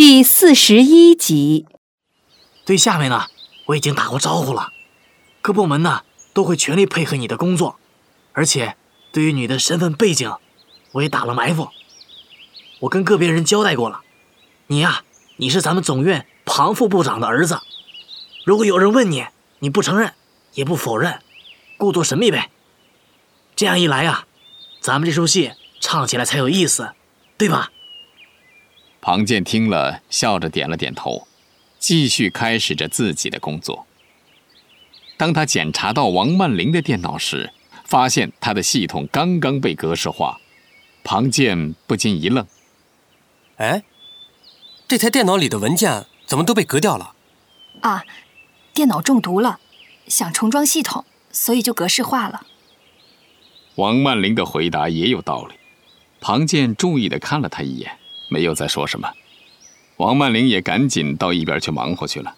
第41集。 对下面呢，我已经打过招呼了，各部门呢都会全力配合你的工作，而且对于你的身份背景，我也打了埋伏。我跟个别人交代过了，你是咱们总院庞副部长的儿子。如果有人问你，你不承认也不否认，故作神秘呗。这样一来啊，咱们这出戏唱起来才有意思，对吧？ 庞健听了，笑着点了点头，继续开始着自己的工作。当他检查到王曼玲的电脑时，发现他的系统刚刚被格式化，庞健不禁一愣：“ 哎，这台电脑里的文件怎么都被格掉了？” 啊，电脑中毒了，想重装系统，所以就格式化了。 王曼玲的回答也有道理，庞健注意地看了他一眼，没有再说什么。王曼玲也赶紧到一边去忙活去了。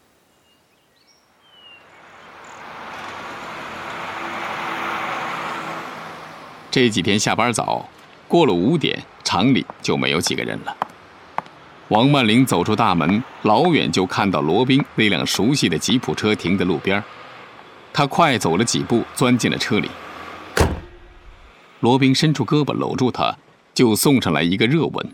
这几天下班早，过了5点，厂里就没有几个人了。王曼玲走出大门，老远就看到罗宾那辆熟悉的吉普车停在路边。他快走了几步，钻进了车里。罗宾伸出胳膊搂住他，就送上来一个热吻。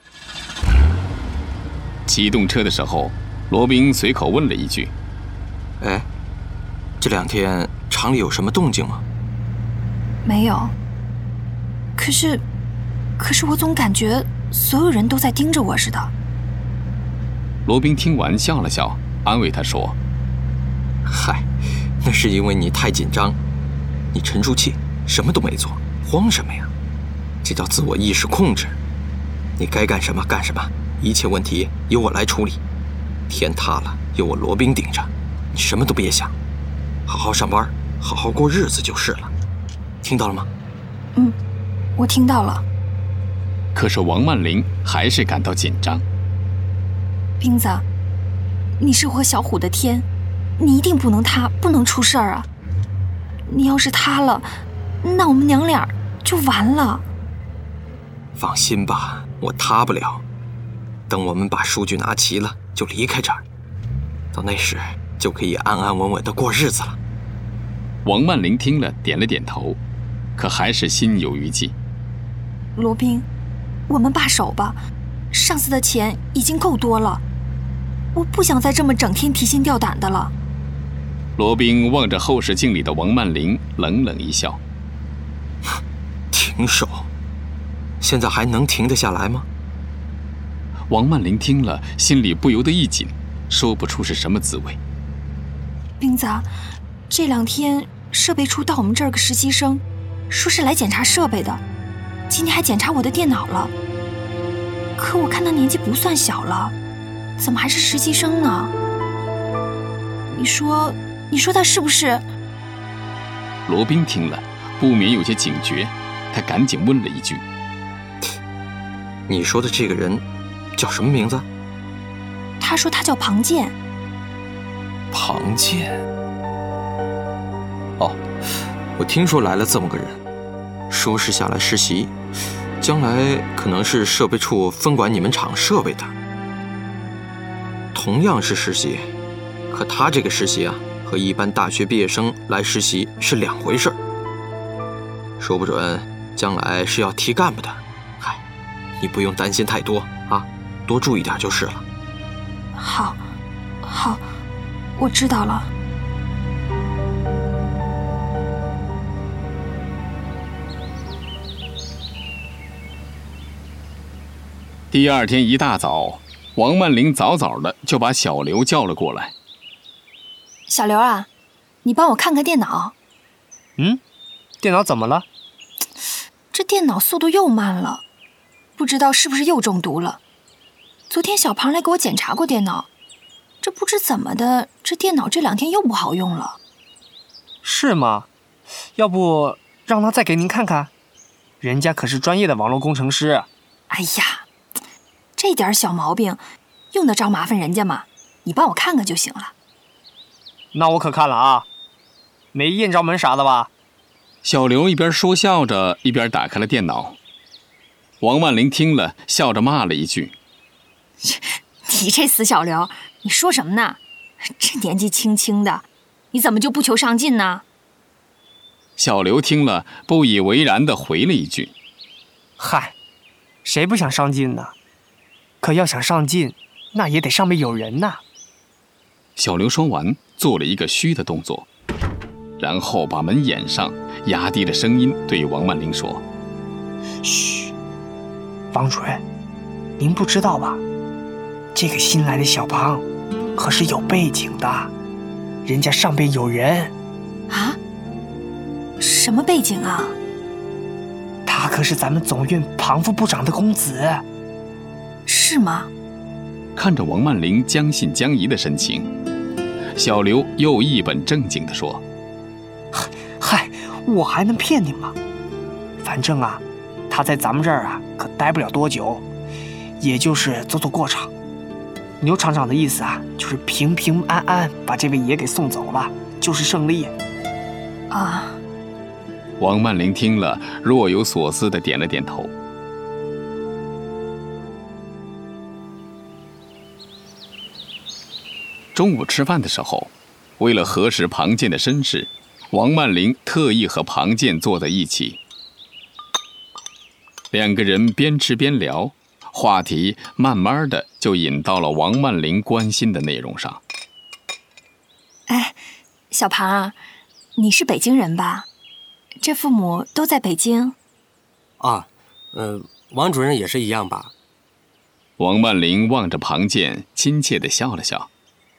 启动车的时候，罗宾随口问了一句：“ 哎，这2天厂里有什么动静吗？” 没有。可是我总感觉所有人都在盯着我似的。 罗宾听完笑了笑，安慰他说：“ 嗨，那是因为你太紧张，你沉住气，什么都没做，慌什么呀？这叫自我意识控制。你该干什么干什么，一切问题由我来处理。天塌了，有我罗宾顶着，你什么都别想，好好上班，好好过日子就是了。听到了吗？” 我听到了。 可是王曼玲还是感到紧张。 斌子，你是我小虎的天，你一定不能塌，不能出事儿啊！你要是塌了，那我们娘俩就完了。 放心吧，我塌不了。等我们把数据拿齐了，就离开这儿。到那时就可以安安稳稳地过日子了。 王曼玲听了，点了点头，可还是心有余悸。 罗宾，我们罢手吧，上次的钱已经够多了，我不想再这么整天提心吊胆的了。 罗宾望着后视镜里的王曼玲，冷冷一笑：“ 停手！现在还能停得下来吗？” 王曼玲听了，心里不由得一紧，说不出是什么滋味。 斌子，这2天设备处到我们这儿个实习生，说是来检查设备的，今天还检查我的电脑了。可我看他年纪不算小了，怎么还是实习生呢？你说他是不是？ 罗宾听了，不免有些警觉，他赶紧问了一句：“ 你说的这个人叫什么名字？” 他说他叫庞健。 庞健？哦，我听说来了这么个人，说是下来实习，将来可能是设备处分管你们厂设备的。同样是实习，可他这个实习啊，和一般大学毕业生来实习是2回事，说不准将来是要提干部的。嗨，你不用担心太多啊，多注意点就是了。 好，我知道了。 第2天一大早，王曼玲早早的就把小刘叫了过来。 小刘啊，你帮我看看电脑。 电脑怎么了？ 这电脑速度又慢了，不知道是不是又中毒了。昨天小庞来给我检查过电脑，这不知怎么的，这电脑这2天又不好用了。 是吗？要不让他再给您看看？人家可是专业的网络工程师。 哎呀，这点小毛病，用得着麻烦人家吗？你帮我看看就行了。 那我可看了啊，没验着门啥的吧？ 小刘一边说笑着，一边打开了电脑。王曼玲听了，笑着骂了一句：“ 你这死小刘，你说什么呢？这年纪轻轻的，你怎么就不求上进呢？ 小刘听了，不以为然地回了一句：“ 嗨，谁不想上进呢？可要想上进，那也得上面有人呐。” 小刘说完，做了一个虚的动作，然后把门掩上，压低了声音对王曼玲说：“ 嘘，王主任，您不知道吧？这个新来的小庞可是有背景的，人家上边有人。” 啊？什么背景啊？ 他可是咱们总院庞副部长的公子。 是吗？ 看着王曼玲将信将疑的神情，小刘又一本正经地说：“ 嗨，我还能骗你吗？反正啊，他在咱们这儿啊可待不了多久，也就是走走过场。牛厂长的意思啊，就是平平安安把这位爷给送走了，就是胜利。” 啊。 王曼玲听了，若有所思地点了点头。中午吃饭的时候，为了核实庞健的身世，王曼玲特意和庞健坐在一起。两个人边吃边聊，话题慢慢的就引到了王曼玲关心的内容上。 哎，小庞啊，你是北京人吧？这父母都在北京？ 啊，王主任也是一样吧？ 王曼玲望着庞健，亲切地笑了笑。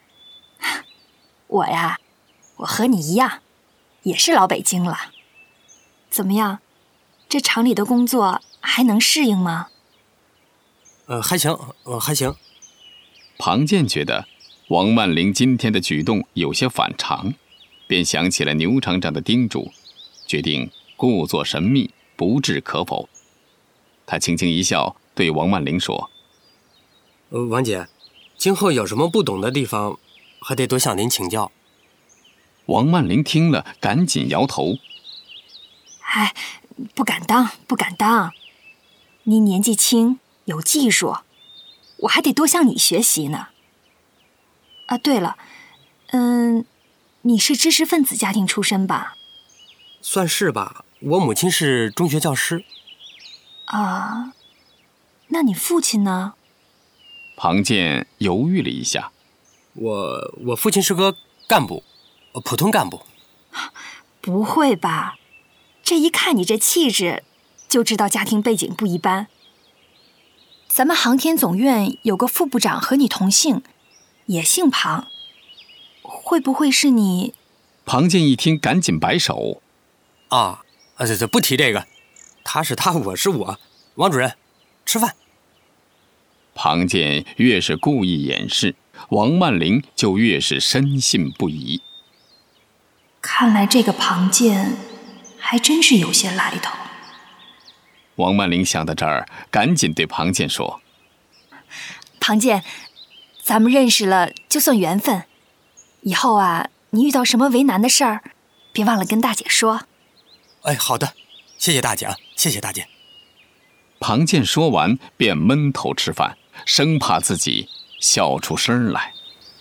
我呀，我和你一样，也是老北京了。怎么样，这厂里的工作还能适应吗？ 还行，还行。 庞健觉得王曼玲今天的举动有些反常，便想起了牛厂长的叮嘱，决定故作神秘，不置可否。他轻轻一笑，对王曼玲说：“ 王姐，今后有什么不懂的地方，还得多向您请教。” 王曼玲听了，赶紧摇头：“ 哎，不敢当，不敢当。您年纪轻，有技术，我还得多向你学习呢。啊，对了，你是知识分子家庭出身吧？”“ 算是吧，我母亲是中学教师。”“ 啊，那你父亲呢？” 庞健犹豫了一下：“ 我父亲是个干部，普通干部。”“ 不会吧？这一看你这气质，就知道家庭背景不一般。咱们航天总院有个副部长和你同姓，也姓庞，会不会是你？” 庞健一听，赶紧摆手：“ 这不提这个，他是他，我是我。王主任，吃饭。” 庞健越是故意掩饰，王曼玲就越是深信不疑。 看来这个庞健还真是有些来头。 王曼玲想到这儿，赶紧对庞健说：“ 庞健，咱们认识了就算缘分，以后啊，你遇到什么为难的事儿，别忘了跟大姐说。”“ 哎，好的，谢谢大姐啊，谢谢大姐。” 庞健说完便闷头吃饭，生怕自己笑出声来。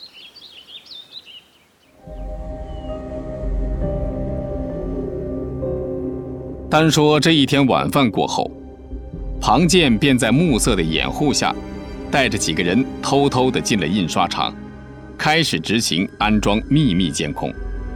单说这一天晚饭过后，庞健便在暮色的掩护下，带着几个人偷偷地进了印刷厂，开始执行安装秘密监控。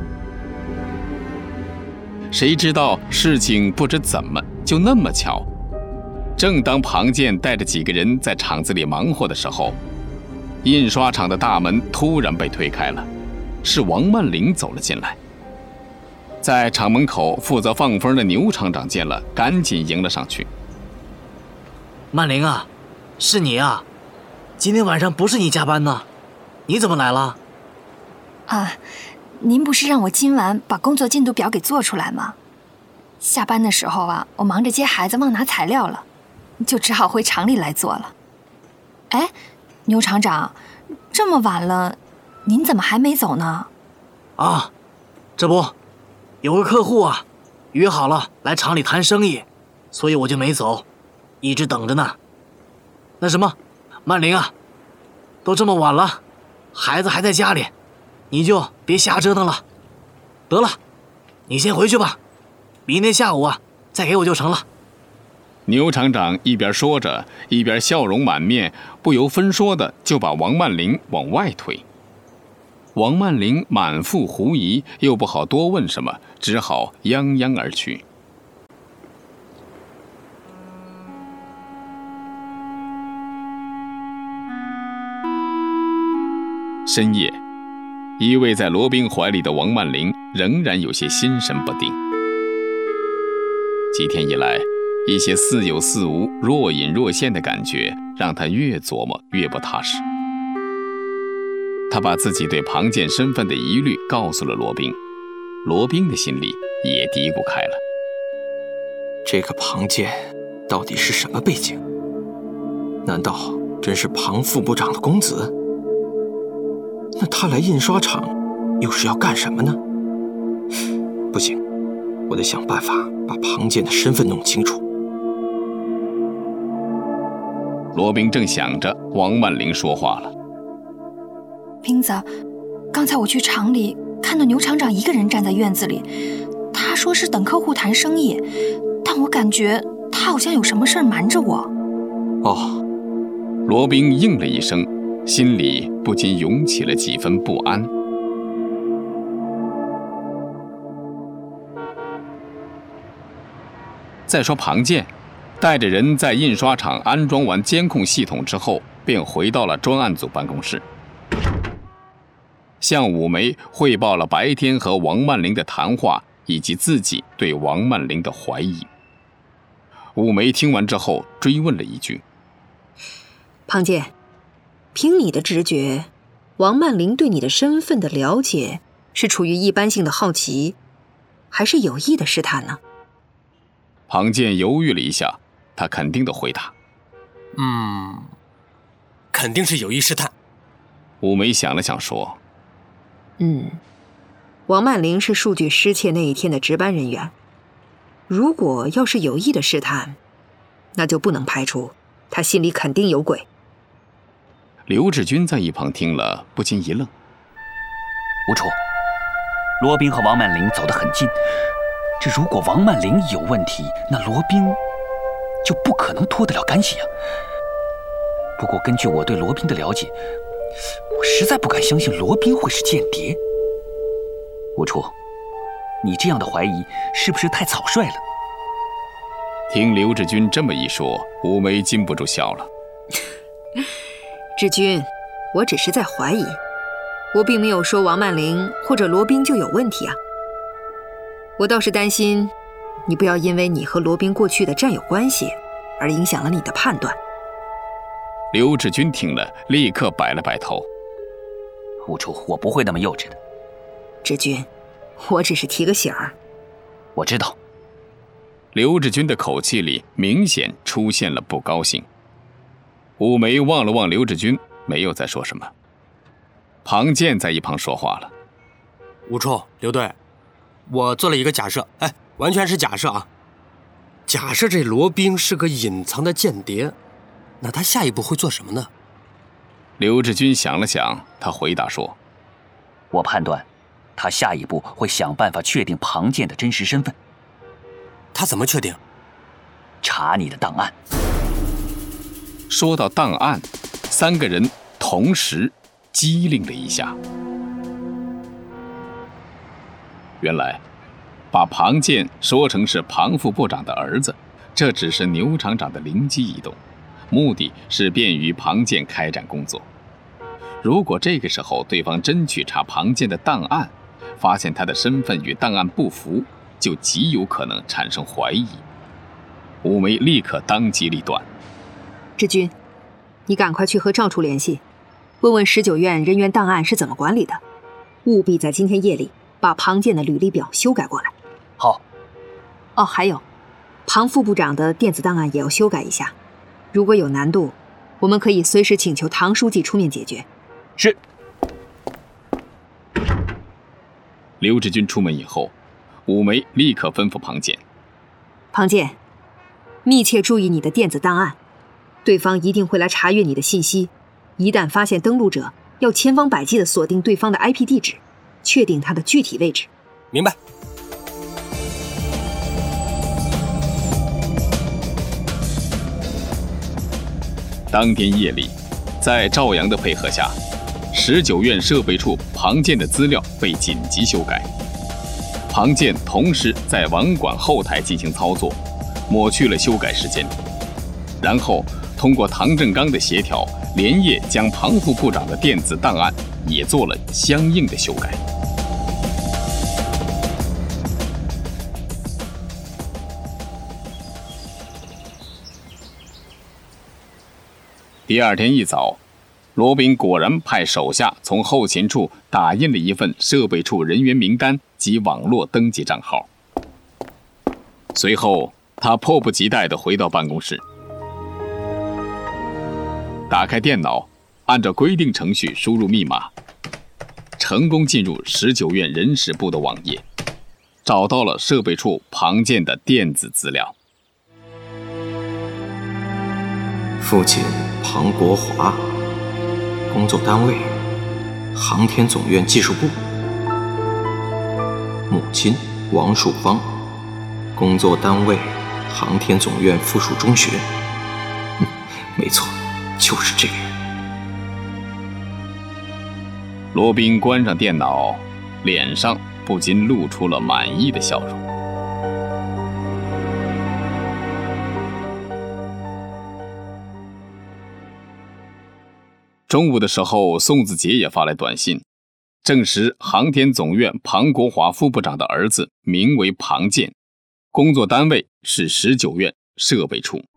谁知道事情不知怎么就那么巧，正当庞健带着几个人在厂子里忙活的时候，印刷厂的大门突然被推开了，是王曼玲走了进来。在厂门口负责放风的牛厂长见了，赶紧迎了上去：“ 曼玲啊，是你啊！今天晚上不是你加班呢，你怎么来了？”“ 啊，您不是让我今晚把工作进度表给做出来吗？下班的时候啊，我忙着接孩子忘拿材料了，就只好回厂里来做了。哎，牛厂长，这么晚了，您怎么还没走呢？”“ 啊，这不，有个客户啊，约好了来厂里谈生意，所以我就没走，一直等着呢。那什么，曼玲啊， 都这么晚了，孩子还在家里，你就别瞎折腾了。得了，你先回去吧，明天下午啊再给我就成了。 牛厂长一边说着，一边笑容满面，不由分说的就把王曼玲往外推。王曼玲满腹狐疑，又不好多问什么，只好泱泱而去。深夜，依偎在罗宾怀里的王曼玲仍然有些心神不定。几天以来，一些似有似无、若隐若现的感觉，让他越琢磨越不踏实。他把自己对庞健身份的疑虑告诉了罗宾，罗宾的心里也嘀咕开了。 这个庞健到底是什么背景？难道真是庞副部长的公子？那他来印刷厂又是要干什么呢？不行，我得想办法把庞健的身份弄清楚。 罗宾正想着，王曼玲说话了： 冰子，刚才我去厂里看到牛厂长一个人站在院子里，他说是等客户谈生意，但我感觉他好像有什么事儿瞒着我。 哦， 罗宾应了一声，心里不禁涌起了几分不安。再说庞健带着人在印刷厂安装完监控系统之后，便回到了专案组办公室，向武梅汇报了白天和王曼玲的谈话以及自己对王曼玲的怀疑。武梅听完之后追问了一句： 庞健，凭你的直觉，王曼玲对你的身份的了解是处于一般性的好奇，还是有意的试探呢？ 庞健犹豫了一下，他肯定地回答： 肯定是有意试探。 武梅想了想说： 王曼玲是数据失窃那一天的值班人员，如果要是有意的试探，那就不能排除他心里肯定有鬼。 刘志军在一旁听了不禁一愣： 吴楚，罗宾和王曼玲走得很近，这如果王曼玲有问题，那罗宾就不可能脱得了干系啊。不过根据我对罗宾的了解，我实在不敢相信罗宾会是间谍。吴楚，你这样的怀疑是不是太草率了？ 听刘志军这么一说，武梅禁不住笑了。 志军，我只是在怀疑，我并没有说王曼玲或者罗宾就有问题啊。我倒是担心你不要因为你和罗宾过去的战友关系而影响了你的判断。 刘志军听了立刻摆了摆头： 吴楚，我不会那么幼稚的。 志军，我只是提个醒儿。 我知道。 刘志军的口气里明显出现了不高兴。武梅望了望刘志军，没有再说什么。庞健在一旁说话了： 吴楚，刘队，我做了一个假设，完全是假设啊。假设这罗宾是个隐藏的间谍，那他下一步会做什么呢？ 刘志军想了想，他回答说： 我判断他下一步会想办法确定庞健的真实身份。 他怎么确定？ 查你的档案。 说到档案，三个人同时机灵了一下。原来把庞健说成是庞副部长的儿子，这只是牛厂长的灵机一动，目的是便于庞健开展工作。如果这个时候对方真去查庞健的档案，发现他的身份与档案不符，就极有可能产生怀疑。武梅立刻当机立断： 志军，你赶快去和赵处联系，问问19院人员档案是怎么管理的，务必在今天夜里把庞健的履历表修改过来。 好。 哦，还有，庞副部长的电子档案也要修改一下，如果有难度，我们可以随时请求唐书记出面解决。 是。 刘志军出门以后，武梅立刻吩咐庞健： 庞健，密切注意你的电子档案，对方一定会来查阅你的信息， 一旦发现登陆者，要千方百计地锁定对方的 IP 地址，确定他的具体位置。 明白。 当天夜里，在赵阳的配合下，19院设备处庞建的资料被紧急修改。庞建同时在网管后台进行操作，抹去了修改时间，然后通过唐振刚的协调，连夜将庞副部长的电子档案也做了相应的修改。第二天一早，罗宾果然派手下从后勤处打印了一份设备处人员名单及网络登记账号。随后，他迫不及待地回到办公室，打开电脑，按照规定程序输入密码，成功进入19院人事部的网页，找到了设备处庞建的电子资料。 父亲庞国华，工作单位航天总院技术部；母亲王树芳，工作单位航天总院附属中学。没错，就是这个人。 罗宾关上电脑，脸上不禁露出了满意的笑容。中午的时候，宋子杰也发来短信，证实航天总院庞国华副部长的儿子名为庞建，工作单位是19院设备处。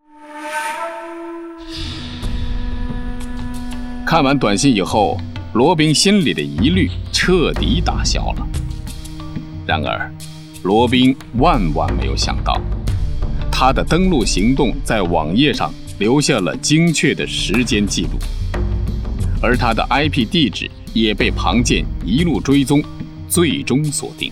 看完短信以后，罗宾心里的疑虑彻底打消了。然而，罗宾万万没有想到，他的登陆行动在网页上留下了精确的时间记录，而他的 IP 地址也被庞建一路追踪，最终锁定。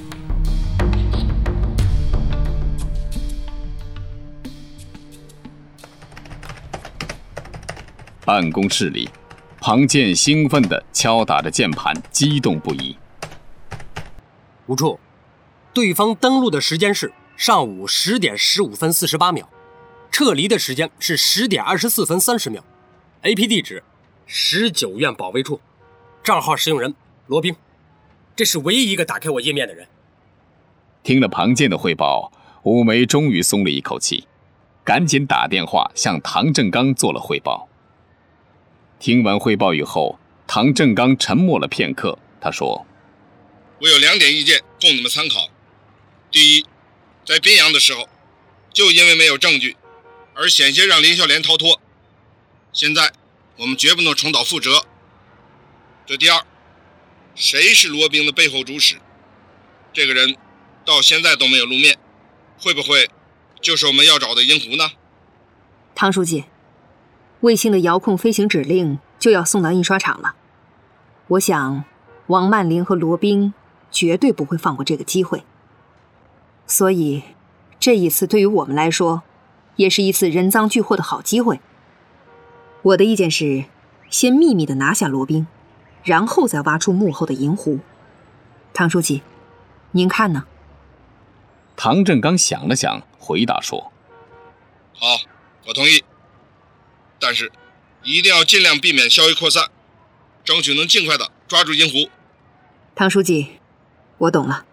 办公室里，庞建兴奋地敲打着键盘，激动不已。 吴处，对方登陆的时间是上午10点15分48秒，撤离的时间是10点24分30秒。AP 地址19院保卫处，账号使用人罗宾，这是唯一一个打开我页面的人。 听了庞建的汇报，武梅终于松了一口气，赶紧打电话向唐振刚做了汇报。听完汇报以后，唐振刚沉默了片刻，他说： 我有2点意见供你们参考。第一，在宾阳的时候，就因为没有证据，而险些让林孝廉逃脱，现在我们绝不能重蹈覆辙。这第二，谁是罗宾的背后主使？这个人到现在都没有露面，会不会就是我们要找的银狐呢？ 唐书记，卫星的遥控飞行指令就要送到印刷厂了，我想王曼玲和罗宾绝对不会放过这个机会，所以这一次对于我们来说也是一次人赃俱获的好机会。我的意见是先秘密地拿下罗宾，然后再挖出幕后的银狐。唐书记，您看呢？ 唐振刚想了想，回答说： 好，我同意，但是一定要尽量避免消息扩散，争取能尽快的抓住银狐。 唐书记，我懂了。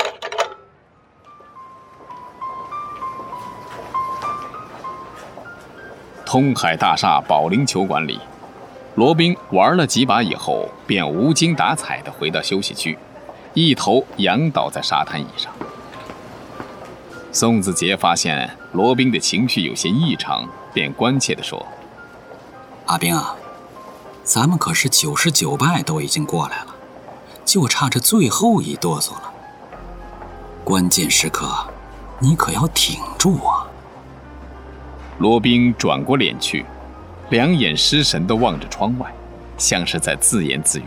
通海大厦保龄球馆里，罗宾玩了几把以后，便无精打采地回到休息区，一头仰倒在沙滩椅上。宋子杰发现罗宾的情绪有些异常，便关切地说： 阿兵啊，咱们可是99败都已经过来了，就差这最后一哆嗦了。关键时刻，你可要挺住啊！ 罗宾转过脸去，两眼失神地望着窗外，像是在自言自语：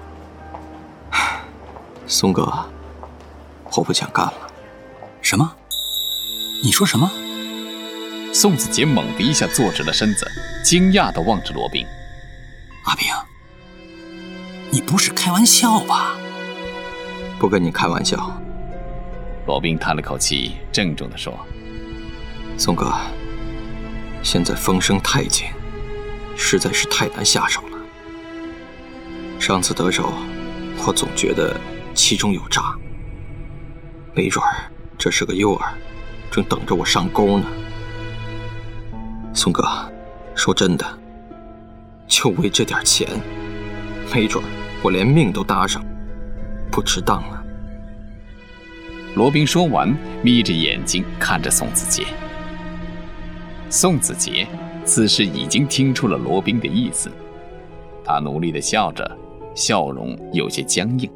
松哥，我不想干了。 什么？你说什么？ 宋子杰猛地一下坐直了身子，惊讶地望着罗宾。 阿平，你不是开玩笑吧？不跟你开玩笑。 罗宾叹了口气，郑重地说：“ 宋哥，现在风声太紧，实在是太难下手了。上次得手，我总觉得其中有诈，没准儿这是个诱饵，正等着我上钩呢。宋哥，说真的，就为这点钱，没准儿我连命都搭上，不值当了。” 罗宾说完，眯着眼睛看着宋子杰。宋子杰此时已经听出了罗宾的意思，他努力地笑着，笑容有些僵硬。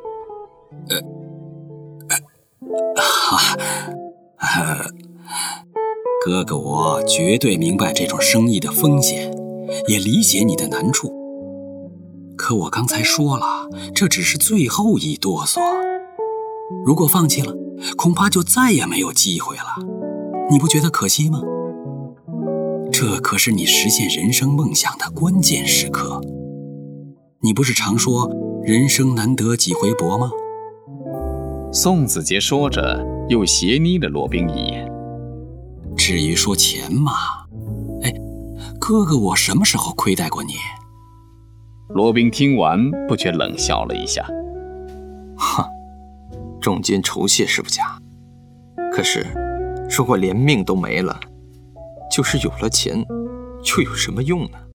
哥哥我绝对明白这种生意的风险，也理解你的难处。可我刚才说了，这只是最后一哆嗦。如果放弃了，恐怕就再也没有机会了。你不觉得可惜吗？这可是你实现人生梦想的关键时刻。你不是常说人生难得几回搏吗？ 宋子杰说着，又斜睨了罗宾一眼。 至于说钱嘛，哥哥我什么时候亏待过你？ 罗宾听完，不觉冷笑了一下。 哼，重金酬谢是不假，可是如果连命都没了，就是有了钱，又有什么用呢？